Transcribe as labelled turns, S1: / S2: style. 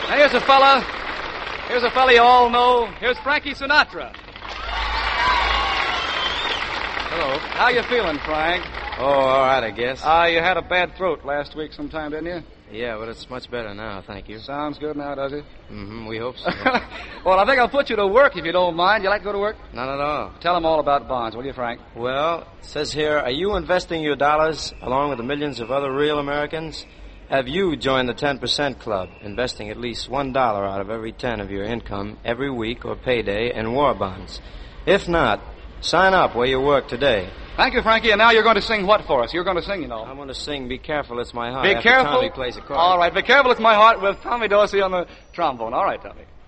S1: Now, here's a fella you all know. Here's Frankie Sinatra.
S2: Hello.
S1: How you feeling, Frank?
S2: Oh, all right, I guess.
S1: You had a bad throat last week sometime, didn't you?
S2: Yeah, but it's much better now, thank you.
S1: Sounds good now, does it?
S2: Mm-hmm, we hope so.
S1: Well, I think I'll put you to work if you don't mind. You like to go to work?
S2: Not at all.
S1: Tell them all about bonds, will you, Frank?
S2: Well, it says here, are you investing your dollars along with the millions of other real Americans? Have you joined the 10% club, investing at least $1 out of every 10 of your income every week or payday in war bonds? If not, sign up where you work today.
S1: Thank you, Frankie. And now you're going to sing what for us? You're going to sing, you know.
S2: I'm going to sing Be Careful, It's My Heart.
S1: Be
S2: after
S1: careful.
S2: Tommy plays a chord.
S1: All right. Be careful, it's my heart with Tommy Dorsey on the trombone. All right, Tommy.